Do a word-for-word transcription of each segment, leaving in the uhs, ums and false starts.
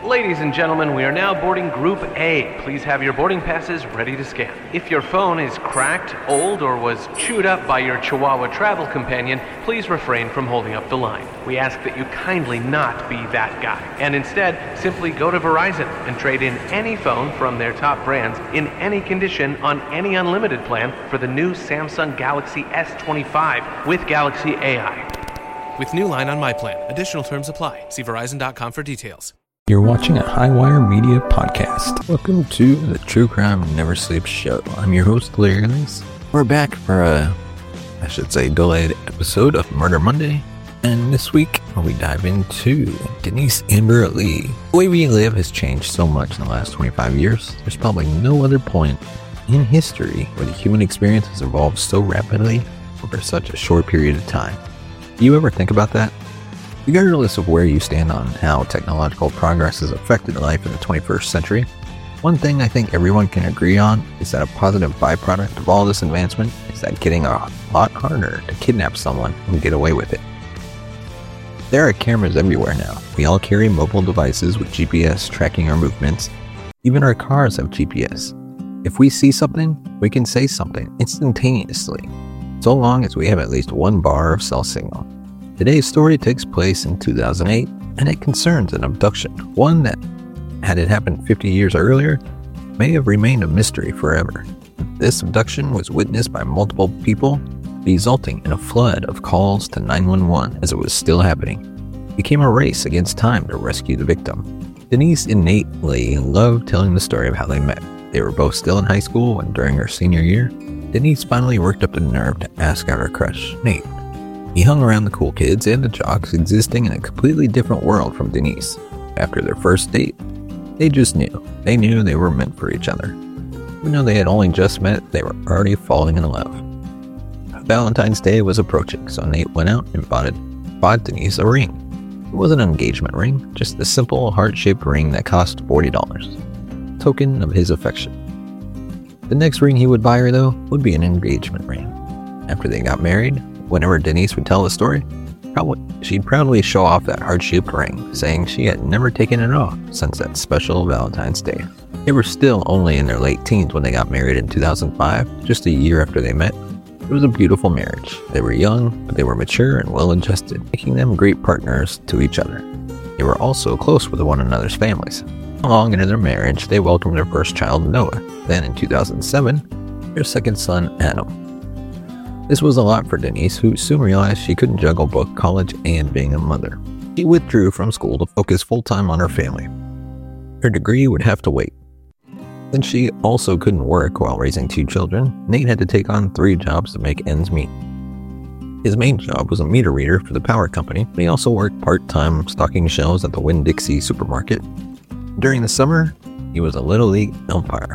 Ladies and gentlemen, we are now boarding Group A. Please have your boarding passes ready to scan. If your phone is cracked, old, or was chewed up by your Chihuahua travel companion, please refrain from holding up the line. We ask that you kindly not be that guy, and instead simply go to Verizon and trade in any phone from their top brands in any condition on any unlimited plan for the new Samsung Galaxy S twenty-five with Galaxy A I. With new line on my plan. Additional terms apply. See Verizon dot com for details. You're watching a Highwire Media podcast. Welcome to the True Crime Never Sleeps show. I'm your host, Larry Ellis. We're back for a, I should say, delayed episode of Murder Monday. And this week, we dive into Denise Amber Lee. The way we live has changed so much in the last twenty-five years. There's probably no other point in history where the human experience has evolved so rapidly over such a short period of time. Do you ever think about that? Regardless of where you stand on how technological progress has affected life in the twenty-first century, one thing I think everyone can agree on is that a positive byproduct of all this advancement is that getting a lot harder to kidnap someone and get away with it. There are cameras everywhere now. We all carry mobile devices with G P S tracking our movements. Even our cars have G P S. If we see something, we can say something instantaneously, so long as we have at least one bar of cell signal. Today's story takes place in two thousand eight, and it concerns an abduction, one that, had it happened fifty years earlier, may have remained a mystery forever. This abduction was witnessed by multiple people, resulting in a flood of calls to nine one one as it was still happening. It became a race against time to rescue the victim. Denise and Nate Lee loved telling the story of how they met. They were both still in high school when, during her senior year, Denise finally worked up the nerve to ask out her crush, Nate. He hung around the cool kids and the jocks, existing in a completely different world from Denise. After their first date, they just knew. They knew they were meant for each other. Even though they had only just met, they were already falling in love. Valentine's Day was approaching, so Nate went out and bought, it, bought Denise a ring. It wasn't an engagement ring, just a simple heart-shaped ring that cost forty dollars. Token of his affection. The next ring he would buy her, though, would be an engagement ring. After they got married, whenever Denise would tell the story, probably, she'd proudly show off that heart-shaped ring, saying she had never taken it off since that special Valentine's Day. They were still only in their late teens when they got married in two thousand five, just a year after they met. It was a beautiful marriage. They were young, but they were mature and well-adjusted, making them great partners to each other. They were also close with one another's families. Long into their marriage, they welcomed their first child, Noah. Then in two thousand seven, their second son, Adam. This was a lot for Denise, who soon realized she couldn't juggle both college and being a mother. She withdrew from school to focus full-time on her family. Her degree would have to wait. Since she also couldn't work while raising two children, Nate had to take on three jobs to make ends meet. His main job was a meter reader for the power company, but he also worked part-time stocking shelves at the Winn-Dixie supermarket. During the summer, he was a Little League umpire.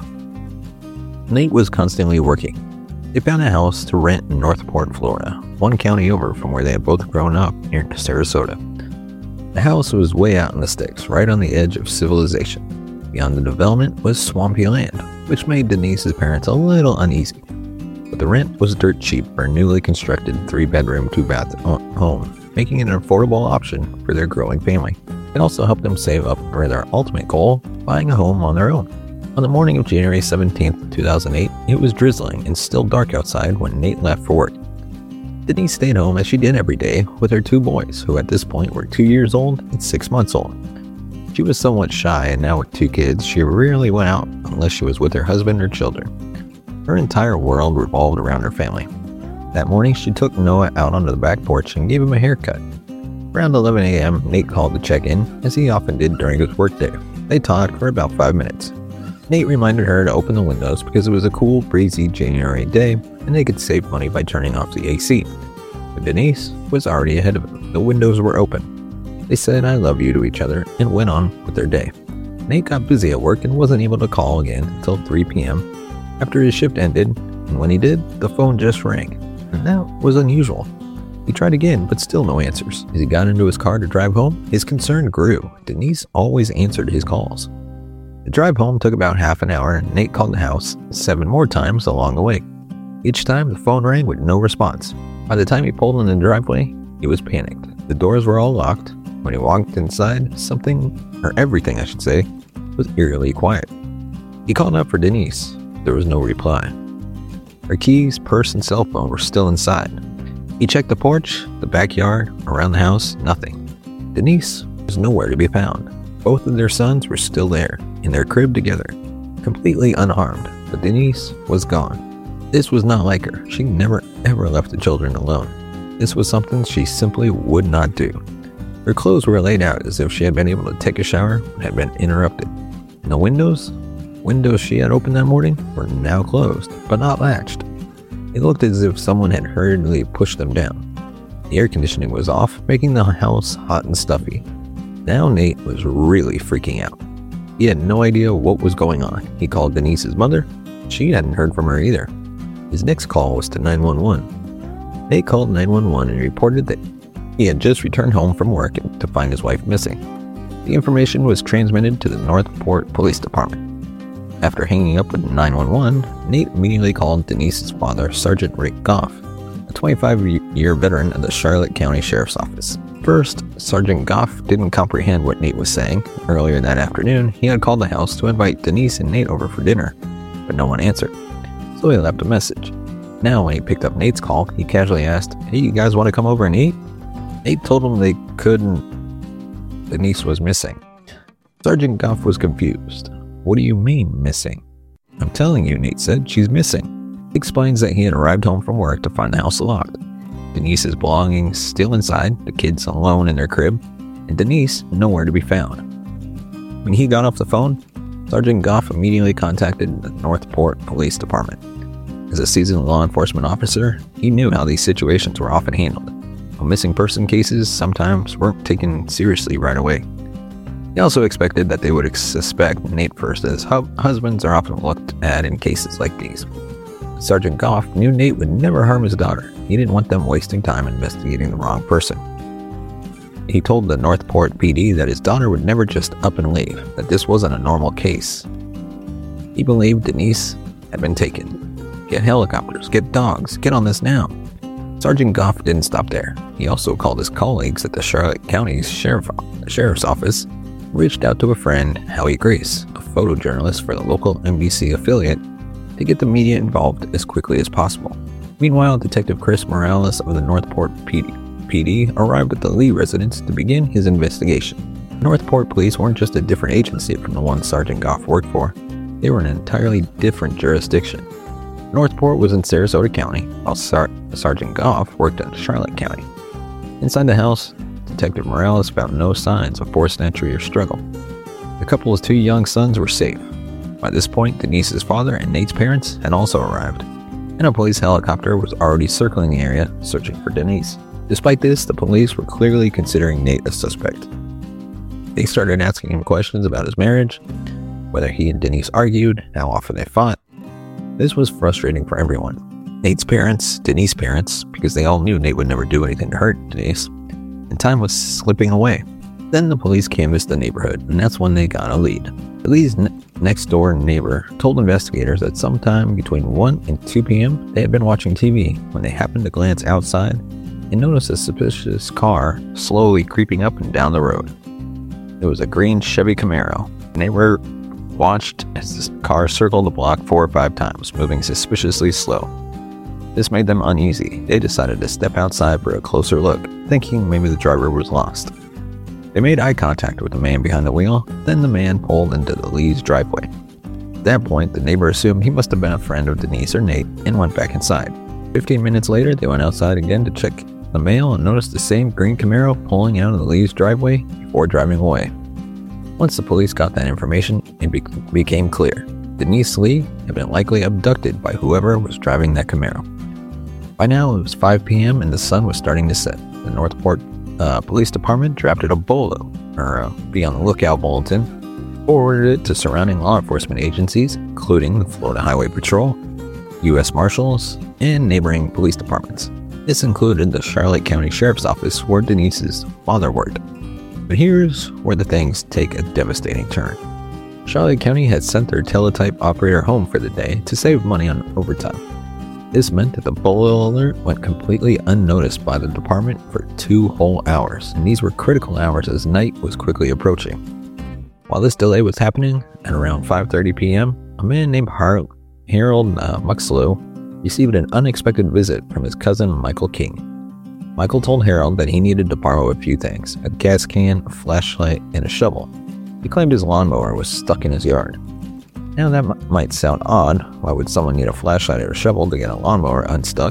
Nate was constantly working. They found a house to rent in Northport, Florida, one county over from where they had both grown up, near Sarasota. The house was way out in the sticks, right on the edge of civilization. Beyond the development was swampy land, which made Denise's parents a little uneasy. But the rent was dirt cheap for a newly constructed three-bedroom, two-bath home, making it an affordable option for their growing family. It also helped them save up for their ultimate goal, buying a home on their own. On the morning of January seventeenth, two thousand eight, it was drizzling and still dark outside when Nate left for work. Denise stayed home as she did every day with her two boys, who at this point were two years old and six months old. She was somewhat shy, and now with two kids, she rarely went out unless she was with her husband or children. Her entire world revolved around her family. That morning, she took Noah out onto the back porch and gave him a haircut. Around eleven a.m., Nate called to check in, as he often did during his workday. They talked for about five minutes. Nate reminded her to open the windows because it was a cool, breezy January day, and they could save money by turning off the A C. But Denise was already ahead of him. The windows were open. They said "I love you" to each other and went on with their day. Nate got busy at work and wasn't able to call again until three p.m. after his shift ended, and when he did, the phone just rang. And that was unusual. He tried again, but still no answers. As he got into his car to drive home, his concern grew. Denise always answered his calls. The drive home took about half an hour, and Nate called the house seven more times along the way. Each time, the phone rang with no response. By the time he pulled in the driveway, he was panicked. The doors were all locked, When he walked inside, something, or everything I should say, was eerily quiet. He called out for Denise. There was no reply. Her keys, purse, and cell phone were still inside. He checked the porch, the backyard, around the house, nothing. Denise was nowhere to be found. Both of their sons were still there, in their crib together, completely unharmed, but Denise was gone. This was not like her. She never ever left the children alone. This was something she simply would not do. Her clothes were laid out as if she had been able to take a shower and had been interrupted. And the windows? Windows she had opened that morning were now closed, but not latched. It looked as if someone had hurriedly pushed them down. The air conditioning was off, making the house hot and stuffy. Now Nate was really freaking out. He had no idea what was going on. He called Denise's mother. She hadn't heard from her either. His next call was to nine one one. Nate called nine one one and reported that he had just returned home from work to find his wife missing. The information was transmitted to the Northport Police Department. After hanging up with nine one one, Nate immediately called Denise's father, Sergeant Rick Goff, a twenty-five-year veteran of the Charlotte County Sheriff's Office. First, Sergeant Goff didn't comprehend what Nate was saying. Earlier that afternoon, he had called the house to invite Denise and Nate over for dinner, but no one answered, so he left a message. Now, when he picked up Nate's call, he casually asked, "Hey, you guys want to come over and eat?" Nate told him they couldn't. Denise was missing. Sergeant Goff was confused. "What do you mean, missing?" "I'm telling you," Nate said, "she's missing." He explains that he had arrived home from work to find the house locked. Denise's belongings still inside, the kids alone in their crib, and Denise nowhere to be found. When he got off the phone, Sergeant Goff immediately contacted the Northport Police Department. As a seasoned law enforcement officer, he knew how these situations were often handled. While missing person cases sometimes weren't taken seriously right away. He also expected that they would suspect Nate first, as hu- husbands are often looked at in cases like these. Sergeant Goff knew Nate would never harm his daughter. He didn't want them wasting time investigating the wrong person. He told the Northport P D that his daughter would never just up and leave, that this wasn't a normal case. He believed Denise had been taken. Get helicopters, get dogs, get on this now. Sergeant Goff didn't stop there. He also called his colleagues at the Charlotte County Sheriff, Sheriff's Office, reached out to a friend, Howie Grace, a photojournalist for the local N B C affiliate, to get the media involved as quickly as possible. Meanwhile, Detective Chris Morales of the Northport P D, P D arrived at the Lee residence to begin his investigation. Northport police weren't just a different agency from the one Sergeant Goff worked for. They were an entirely different jurisdiction. Northport was in Sarasota County, while Sar- Sergeant Goff worked in Charlotte County. Inside the house, Detective Morales found no signs of forced entry or struggle. The couple's two young sons were safe. By this point, Denise's father and Nate's parents had also arrived, and a police helicopter was already circling the area, searching for Denise. Despite this, the police were clearly considering Nate a suspect. They started asking him questions about his marriage, whether he and Denise argued, how often they fought. This was frustrating for everyone. Nate's parents, Denise's parents, because they all knew Nate would never do anything to hurt Denise, and time was slipping away. Then the police canvassed the neighborhood, and that's when they got a lead. The Lee's n- next-door neighbor told investigators that sometime between one and two p.m. they had been watching T V when they happened to glance outside and noticed a suspicious car slowly creeping up and down the road. It was a green Chevy Camaro. The neighbor watched as the car circled the block four or five times, moving suspiciously slow. This made them uneasy. They decided to step outside for a closer look, thinking maybe the driver was lost. They made eye contact with the man behind the wheel, then the man pulled into the Lee's driveway. At that point, the neighbor assumed he must have been a friend of Denise or Nate and went back inside. Fifteen minutes later, they went outside again to check the mail and noticed the same green Camaro pulling out of the Lee's driveway before driving away. Once the police got that information, it be- became clear. Denise Lee had been likely abducted by whoever was driving that Camaro. By now, it was five p.m. and the sun was starting to set. The Northport uh, Police Department drafted a BOLO, or a Be on the Lookout bulletin, forwarded it to surrounding law enforcement agencies, including the Florida Highway Patrol, U S Marshals, and neighboring police departments. This included the Charlotte County Sheriff's Office where Denise's father worked. But here's where the things take a devastating turn. Charlotte County had sent their teletype operator home for the day to save money on overtime. This meant that the bullet alert went completely unnoticed by the department for two whole hours, and these were critical hours as night was quickly approaching. While this delay was happening, at around five thirty p.m., a man named Har- Harold uh, Muxlow received an unexpected visit from his cousin Michael King. Michael told Harold that he needed to borrow a few things: a gas can, a flashlight, and a shovel. He claimed his lawnmower was stuck in his yard. Now that m- might sound odd. Why would someone need a flashlight or a shovel to get a lawnmower unstuck?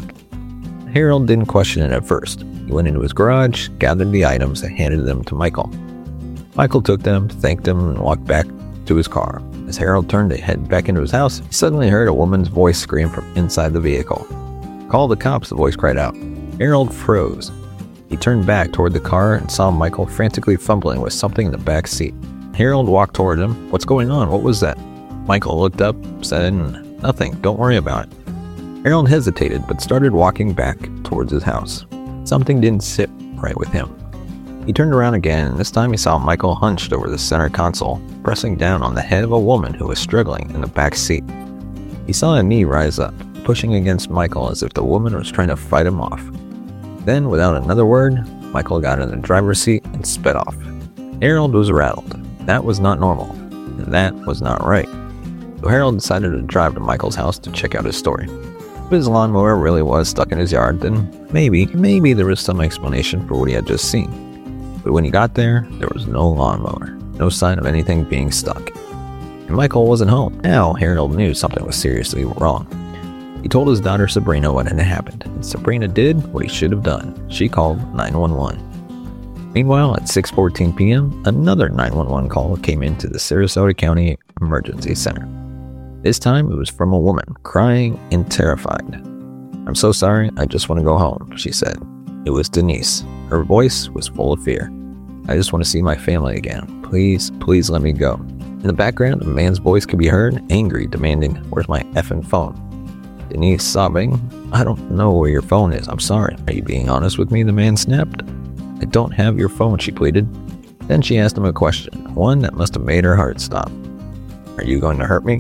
Harold didn't question it at first. He went into his garage, gathered the items, and handed them to Michael. Michael took them, thanked him, and walked back to his car. As Harold turned to head back into his house, he suddenly heard a woman's voice scream from inside the vehicle. "Call the cops," the voice cried out. Harold froze. He turned back toward the car and saw Michael frantically fumbling with something in the back seat. Harold walked toward him. "What's going on? What was that?" Michael looked up, said, "Nothing, don't worry about it." Harold hesitated, but started walking back towards his house. Something didn't sit right with him. He turned around again, and this time he saw Michael hunched over the center console, pressing down on the head of a woman who was struggling in the back seat. He saw a knee rise up, pushing against Michael as if the woman was trying to fight him off. Then, without another word, Michael got in the driver's seat and sped off. Harold was rattled. That was not normal, and that was not right. So Harold decided to drive to Michael's house to check out his story. If his lawnmower really was stuck in his yard, then maybe, maybe there was some explanation for what he had just seen. But when he got there, there was no lawnmower, no sign of anything being stuck. And Michael wasn't home. Now Harold knew something was seriously wrong. He told his daughter Sabrina what had happened, and Sabrina did what he should have done. She called nine one one. Meanwhile, at six fourteen p.m., another nine one one call came into the Sarasota County Emergency Center. This time, it was from a woman, crying and terrified. "I'm so sorry, I just want to go home," she said. It was Denise. Her voice was full of fear. "I just want to see my family again. Please, please let me go." In the background, a man's voice could be heard, angry, demanding, "Where's my effing phone?" Denise sobbing, "I don't know where your phone is. I'm sorry. Are you being honest with me?" the man snapped. "I don't have your phone," she pleaded. Then she asked him a question, one that must have made her heart stop. "Are you going to hurt me?"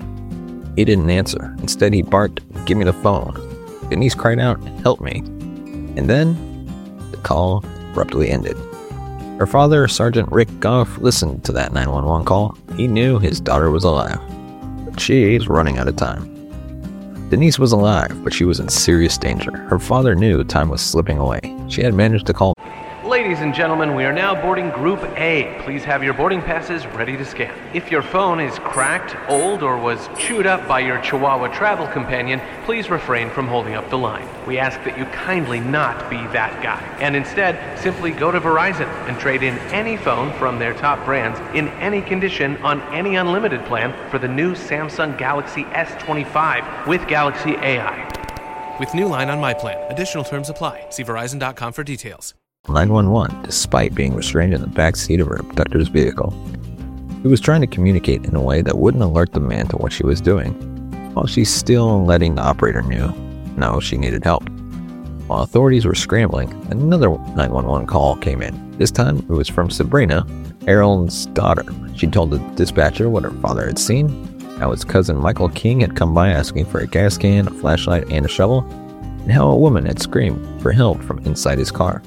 He didn't answer. Instead, he barked, "Give me the phone." Denise cried out, "Help me." And then, the call abruptly ended. Her father, Sergeant Rick Goff, listened to that nine one one call. He knew his daughter was alive, but she was running out of time. Denise was alive, but she was in serious danger. Her father knew time was slipping away. She had managed to call. Ladies and gentlemen, we are now boarding Group A. Please have your boarding passes ready to scan. If your phone is cracked, old, or was chewed up by your Chihuahua travel companion, please refrain from holding up the line. We ask that you kindly not be that guy, and instead simply go to Verizon and trade in any phone from their top brands in any condition on any unlimited plan for the new Samsung Galaxy S twenty-five with Galaxy A I. With new line on my plan. Additional terms apply. See Verizon dot com for details. nine one one, despite being restrained in the back seat of her abductor's vehicle. He was trying to communicate in a way that wouldn't alert the man to what she was doing, while she's still letting the operator know no, she needed help. While authorities were scrambling, another nine one one call came in. This time, it was from Sabrina, Harold's daughter. She told the dispatcher what her father had seen, how his cousin Michael King had come by asking for a gas can, a flashlight, and a shovel, and how a woman had screamed for help from inside his car.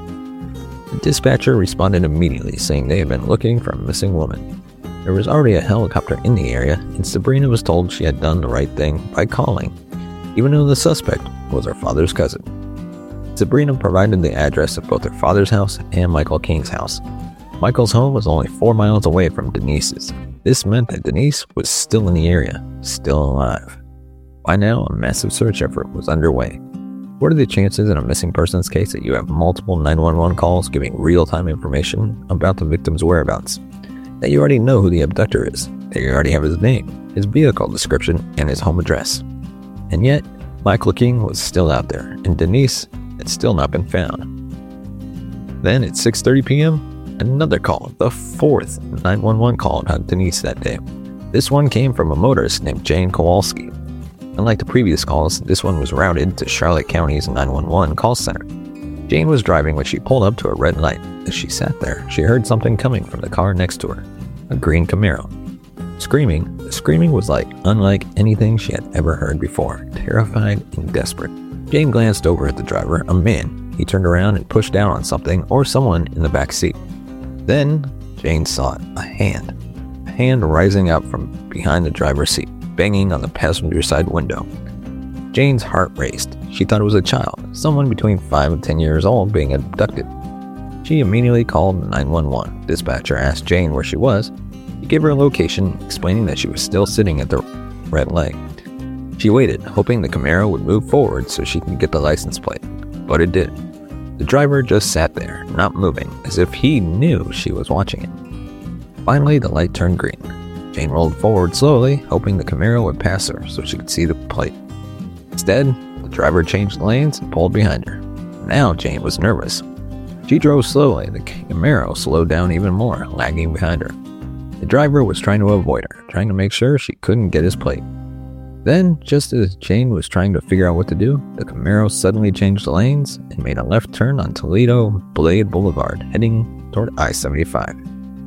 The dispatcher responded immediately, saying they had been looking for a missing woman. There was already a helicopter in the area, and Sabrina was told she had done the right thing by calling, even though the suspect was her father's cousin. Sabrina provided the address of both her father's house and Michael King's house. Michael's home was only four miles away from Denise's. This meant that Denise was still in the area, still alive. By now, a massive search effort was underway. What are the chances in a missing persons case that you have multiple nine one one calls giving real-time information about the victim's whereabouts? That you already know who the abductor is, that you already have his name, his vehicle description, and his home address. And yet, Michael King was still out there, and Denise had still not been found. Then at six thirty p.m., another call, the fourth nine one one call about Denise that day. This one came from a motorist named Jane Kowalski. Unlike the previous calls, this one was routed to Charlotte County's nine one one call center. Jane was driving when she pulled up to a red light. As she sat there, she heard something coming from the car next to her, a green Camaro. Screaming, the screaming was like unlike anything she had ever heard before, terrified and desperate. Jane glanced over at the driver, a man. He turned around and pushed down on something or someone in the back seat. Then, Jane saw it, a hand. A hand rising up from behind the driver's seat, banging on the passenger side window. Jane's heart raced. She thought it was a child, someone between five and ten years old being abducted. She immediately called nine one one. Dispatcher asked Jane where she was. He gave her a location, explaining that she was still sitting at the red light. She waited, hoping the Camaro would move forward so she could get the license plate, but it didn't. The driver just sat there, not moving, as if he knew she was watching it. Finally, the light turned green. Jane rolled forward slowly, hoping the Camaro would pass her so she could see the plate. Instead, the driver changed lanes and pulled behind her. Now Jane was nervous. She drove slowly. The Camaro slowed down even more, lagging behind her. The driver was trying to avoid her, trying to make sure she couldn't get his plate. Then, just as Jane was trying to figure out what to do, the Camaro suddenly changed lanes and made a left turn on Toledo Blade Boulevard, heading toward I seventy-five.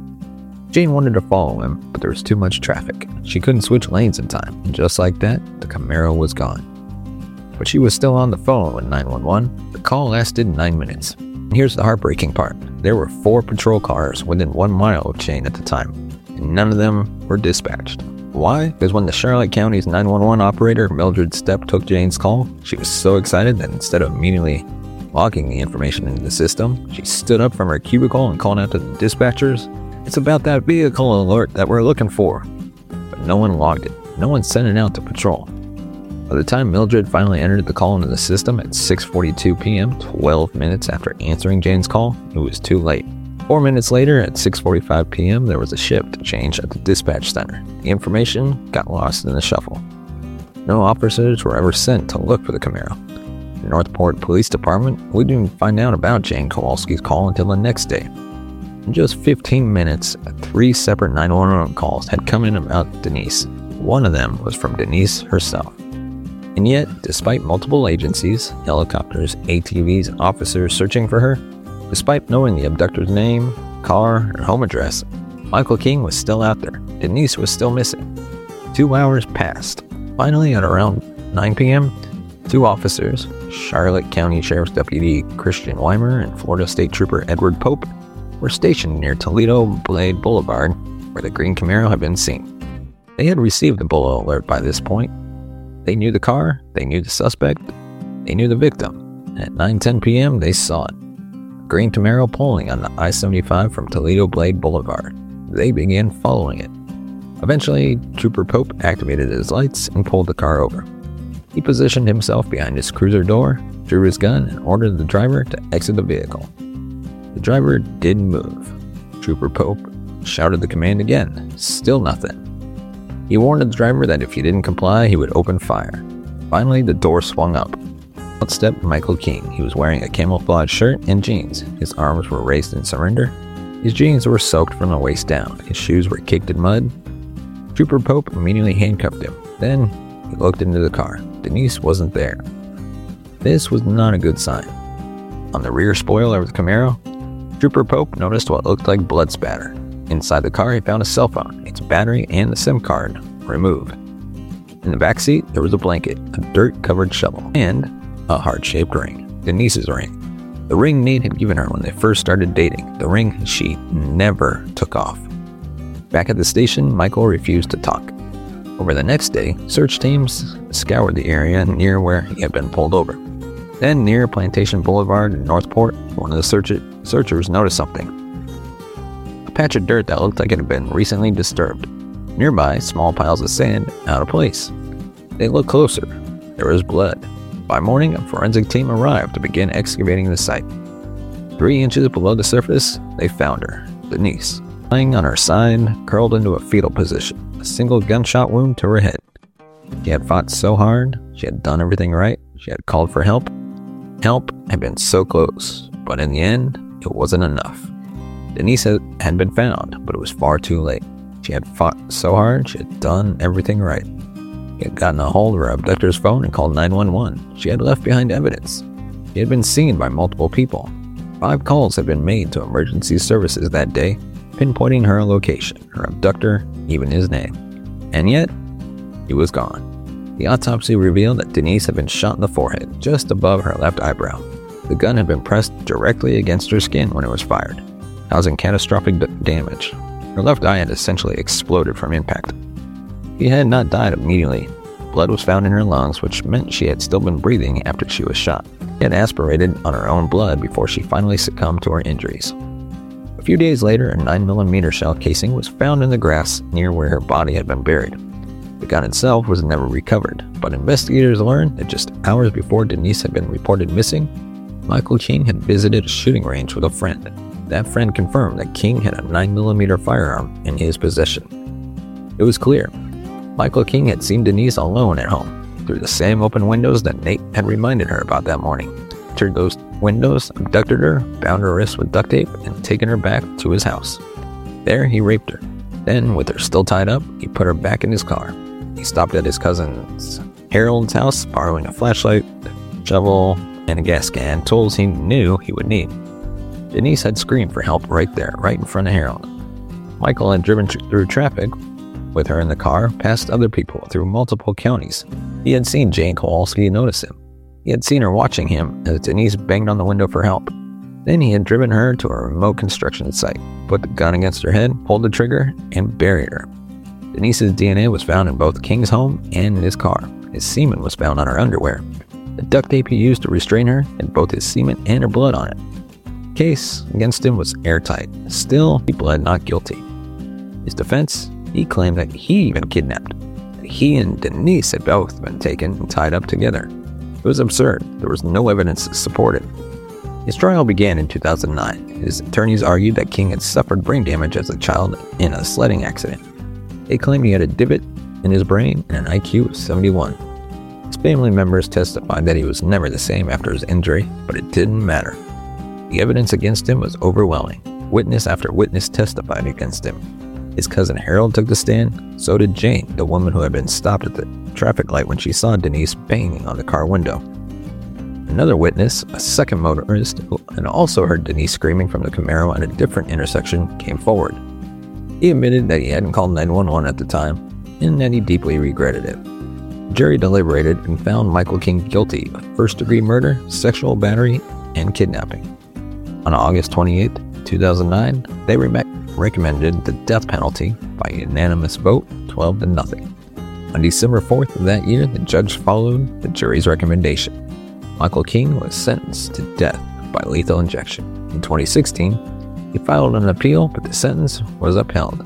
Jane wanted to follow him, but there was too much traffic. She couldn't switch lanes in time, and just like that, the Camaro was gone. But she was still on the phone with nine one one. The call lasted nine minutes. And here's the heartbreaking part. There were four patrol cars within one mile of Jane at the time, and none of them were dispatched. Why? Because when the Charlotte County's nine one one operator, Mildred Stepp, took Jane's call, she was so excited that instead of immediately logging the information into the system, she stood up from her cubicle and called out to the dispatchers, "It's about that vehicle alert that we're looking for." But no one logged it. No one sent it out to patrol. By the time Mildred finally entered the call into the system at six forty-two p.m., twelve minutes after answering Jane's call, it was too late. Four minutes later, at six forty-five p.m., there was a shift change at the dispatch center. The information got lost in the shuffle. No officers were ever sent to look for the Camaro. The Northport Police Department wouldn't even find out about Jane Kowalski's call until the next day. In just fifteen minutes, three separate nine one one calls had come in about Denise. One of them was from Denise herself. And yet, despite multiple agencies, helicopters, A T Vs, and officers searching for her, despite knowing the abductor's name, car, and home address, Michael King was still out there. Denise was still missing. Two hours passed. Finally, at around nine p.m., two officers, Charlotte County Sheriff's Deputy Christian Weimer and Florida State Trooper Edward Pope, were stationed near Toledo Blade Boulevard, where the green Camaro had been seen. They had received the bullet alert by this point. They knew the car, they knew the suspect, they knew the victim, and at nine ten p.m. they saw it. A green Camaro pulling on the I seventy-five from Toledo Blade Boulevard. They began following it. Eventually, Trooper Pope activated his lights and pulled the car over. He positioned himself behind his cruiser door, drew his gun, and ordered the driver to exit the vehicle. The driver didn't move. Trooper Pope shouted the command again. Still nothing. He warned the driver that if he didn't comply, he would open fire. Finally, the door swung up. Out stepped Michael King. He was wearing a camouflage shirt and jeans. His arms were raised in surrender. His jeans were soaked from the waist down. His shoes were caked in mud. Trooper Pope immediately handcuffed him. Then, he looked into the car. Denise wasn't there. This was not a good sign. On the rear spoiler of the Camaro, Trooper Pope noticed what looked like blood spatter. Inside the car, he found a cell phone, its battery, and the SIM card removed. In the back seat, there was a blanket, a dirt-covered shovel, and a heart-shaped ring, Denise's ring. The ring Nate had given her when they first started dating, the ring she never took off. Back at the station, Michael refused to talk. Over the next day, search teams scoured the area near where he had been pulled over. Then, near Plantation Boulevard in Northport, one of the search- searchers noticed something. Patch of dirt that looked like it had been recently disturbed. Nearby, small piles of sand, out of place. They looked closer. There was blood. By morning, a forensic team arrived to begin excavating the site. Three inches below the surface, they found her, Denise, lying on her side, curled into a fetal position, a single gunshot wound to her head. She had fought so hard, she had done everything right, she had called for help. Help had been so close, but in the end, it wasn't enough. Denise had been found, but it was far too late. She had fought so hard, she had done everything right. She had gotten a hold of her abductor's phone and called nine one one. She had left behind evidence. She had been seen by multiple people. Five calls had been made to emergency services that day. pinpointing her location, her abductor, even his name. And yet, he was gone. The autopsy revealed that Denise had been shot in the forehead, just above her left eyebrow. The gun had been pressed directly against her skin when it was fired, causing catastrophic d- damage. Her left eye had essentially exploded from impact. She had not died immediately. Blood was found in her lungs, which meant she had still been breathing after she was shot. She had aspirated on her own blood before she finally succumbed to her injuries. A few days later, a nine millimeter shell casing was found in the grass near where her body had been buried. The gun itself was never recovered, but investigators learned that just hours before Denise had been reported missing, Michael King had visited a shooting range with a friend. That friend confirmed that King had a nine millimeter firearm in his possession. It was clear. Michael King had seen Denise alone at home, through the same open windows that Nate had reminded her about that morning. Entered those windows, abducted her, bound her wrists with duct tape, and taken her back to his house. There, he raped her. Then, with her still tied up, he put her back in his car. He stopped at his cousin's Harold's house, borrowing a flashlight, shovel, and a gas can, tools he knew he would need. Denise had screamed for help right there, right in front of Harold. Michael had driven tr- through traffic with her in the car, past other people through multiple counties. He had seen Jane Kowalski notice him. He had seen her watching him as Denise banged on the window for help. Then he had driven her to a remote construction site, put the gun against her head, pulled the trigger, and buried her. Denise's D N A was found in both King's home and in his car. His semen was found on her underwear. The duct tape he used to restrain her had both his semen and her blood on it. The case against him was airtight. Still, he pled not guilty. His defense, he claimed that he had been kidnapped. That he and Denise had both been taken and tied up together. It was absurd. There was no evidence to support it. His trial began in two thousand nine. His attorneys argued that King had suffered brain damage as a child in a sledding accident. They claimed he had a divot in his brain and an I Q of seventy-one. His family members testified that he was never the same after his injury, but it didn't matter. The evidence against him was overwhelming. Witness after witness testified against him. His cousin Harold took the stand, so did Jane, the woman who had been stopped at the traffic light when she saw Denise banging on the car window. Another witness, a second motorist, who had also heard Denise screaming from the Camaro at a different intersection, came forward. He admitted that he hadn't called nine one one at the time, and that he deeply regretted it. The jury deliberated and found Michael King guilty of first-degree murder, sexual battery, and kidnapping. On August twenty-eighth, two thousand nine, they re- recommended the death penalty by unanimous vote, twelve to nothing. On December fourth of that year, the judge followed the jury's recommendation. Michael King was sentenced to death by lethal injection. In twenty sixteen, he filed an appeal, but the sentence was upheld.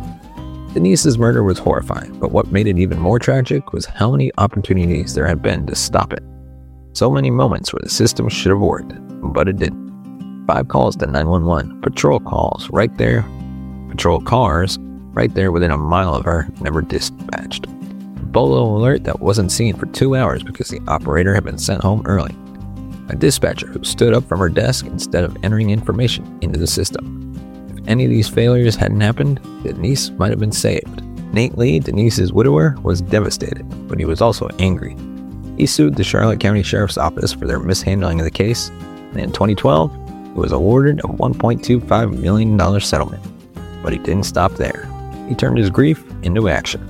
Denise's murder was horrifying, but what made it even more tragic was how many opportunities there had been to stop it. So many moments where the system should have worked, but it didn't. Five calls to nine one one, patrol calls right there, patrol cars right there within a mile of her, never dispatched. A bolo alert that wasn't seen for two hours because the operator had been sent home early. A dispatcher who stood up from her desk instead of entering information into the system. If any of these failures hadn't happened, Denise might have been saved. Nate Lee, Denise's widower, was devastated, but he was also angry. He sued the Charlotte County Sheriff's Office for their mishandling of the case, and in twenty twelve, he was awarded a one point two five million dollars settlement. But he didn't stop there. He turned his grief into action.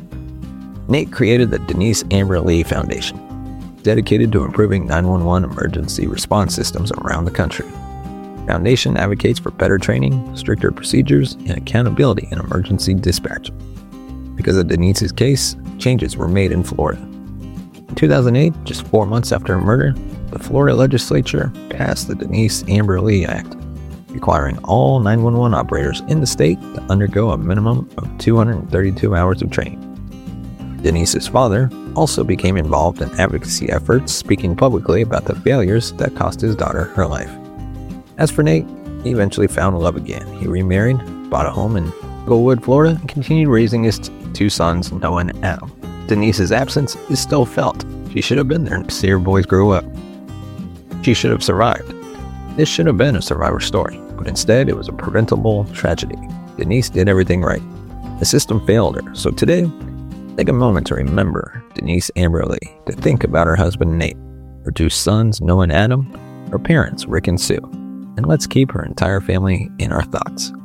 Nate created the Denise Amber Lee Foundation, dedicated to improving nine one one emergency response systems around the country. The foundation advocates for better training, stricter procedures, and accountability in emergency dispatch. Because of Denise's case, changes were made in Florida. In two thousand eight, just four months after her murder, the Florida legislature passed the Denise Amber Lee Act, requiring all nine one one operators in the state to undergo a minimum of two hundred thirty-two hours of training. Denise's father also became involved in advocacy efforts, speaking publicly about the failures that cost his daughter her life. As for Nate, he eventually found love again. He remarried, bought a home in Goldwood, Florida, and continued raising his t- two sons, Noah and Adam. Denise's absence is still felt. She should have been there to see her boys grow up. She should have survived. This should have been a survivor story, but instead it was a preventable tragedy. Denise did everything right. The system failed her, so today, take a moment to remember Denise Amber Lee, to think about her husband Nate, her two sons Noah and Adam, her parents Rick and Sue, and let's keep her entire family in our thoughts.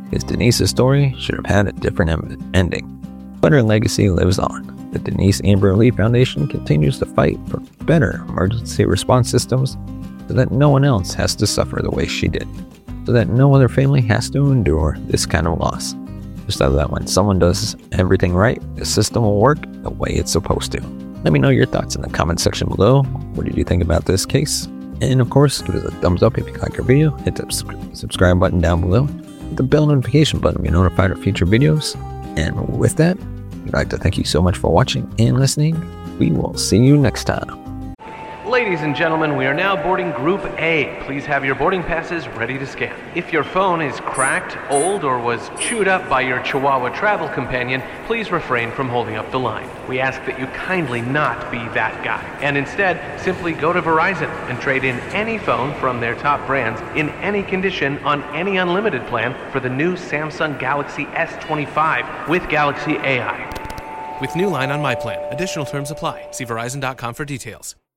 because Denise's story should have had a different em- ending. But her legacy lives on. The Denise Amber Lee Foundation continues to fight for better emergency response systems so that no one else has to suffer the way she did, so that no other family has to endure this kind of loss. Just so that when someone does everything right, the system will work the way it's supposed to. Let me know your thoughts in the comment section below. What did you think about this case? And of course, give us a thumbs up if you like our video. Hit the subscribe button down below. Hit the bell notification button to be notified of future videos. And with that, I'd like to thank you so much for watching and listening. We will see you next time. Ladies and gentlemen, we are now boarding Group A. Please have your boarding passes ready to scan. If your phone is cracked, old, or was chewed up by your Chihuahua travel companion, please refrain from holding up the line. We ask that you kindly not be that guy, and instead simply go to Verizon and trade in any phone from their top brands in any condition on any unlimited plan for the new Samsung Galaxy S twenty-five with Galaxy A I. With new line on my plan. Additional terms apply. See verizon dot com for details.